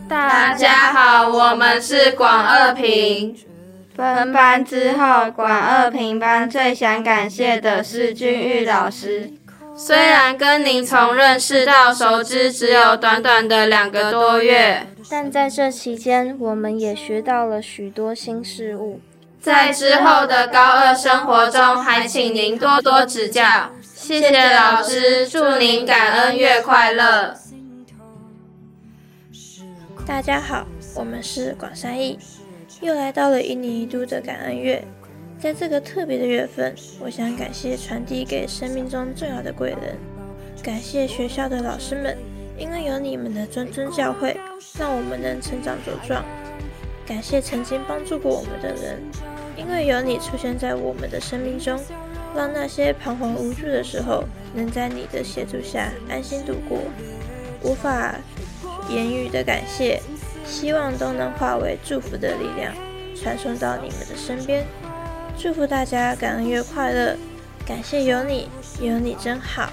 大家好，我们是广二平。 分班之后，广二平班最想感谢的是君玉老师。 虽然跟您从认识到熟知只有短短的2个多月， 但在这期间，我们也学到了许多新事物。 在之后的高二生活中，还请您多多指教。谢谢老师，祝您感恩月快乐。 大家好，我们是广三艺，又来到了1年1度的感恩月。在这个特别的月份，我想感谢传递给生命中重要的贵人，感谢学校的老师们，因为有你们的谆谆教诲，让我们能成长茁壮。感谢曾经帮助过我们的人，因为有你出现在我们的生命中，让那些彷徨无助的时候，能在你的协助下安心度过。无法言语的感谢，希望都能化为祝福的力量，传送到你们的身边。祝福大家感恩月快乐，感谢有你，有你真好。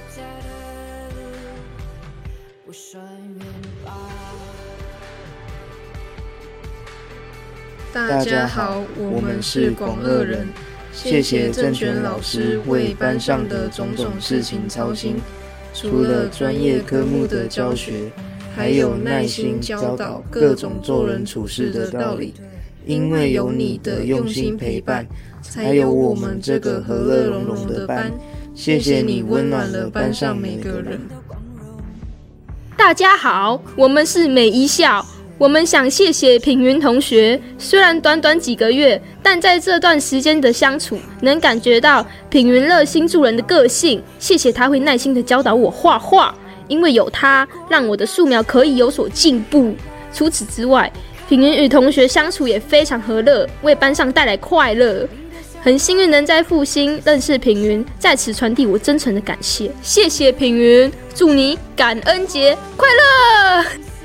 大家好，我们是广二人，谢谢郑璇老师为班上的种种事情操心，除了专业科目的教学，还有耐心教导各种做人处事的道理。因为有你的用心陪伴，才有我们这个和乐融融的班。谢谢你温暖了班上每个人。 大家好，我们是美一校，我们想谢谢品云同学，虽然短短几个月，但在这段时间的相处，能感觉到品云热心助人的个性。谢谢他会耐心的教导我画画，因为有他，让我的素描可以有所进步。除此之外，品云与同学相处也非常和乐，为班上带来快乐。很幸运能在复兴认识品云，在此传递我真诚的感谢。谢谢品云，祝你感恩节快乐！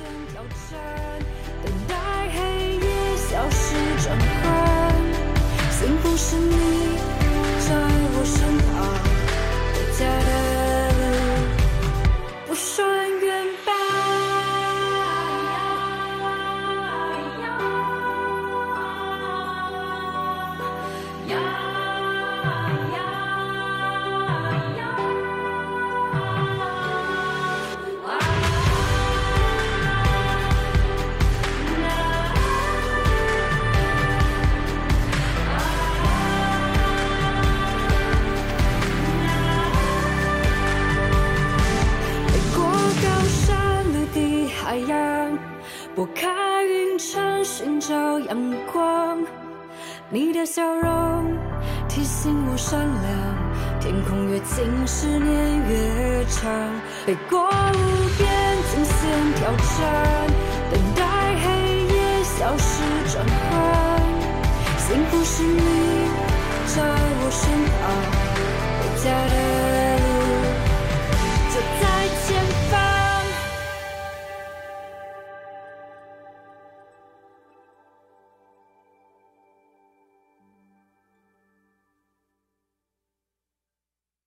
幸福是你在我身旁，回家的路不算远吧。拨开云层寻找阳光，你的笑容提醒我善良，天空越近思念越长，飞过无边惊险挑战，等待黑夜消失转换，幸福是你在我身旁。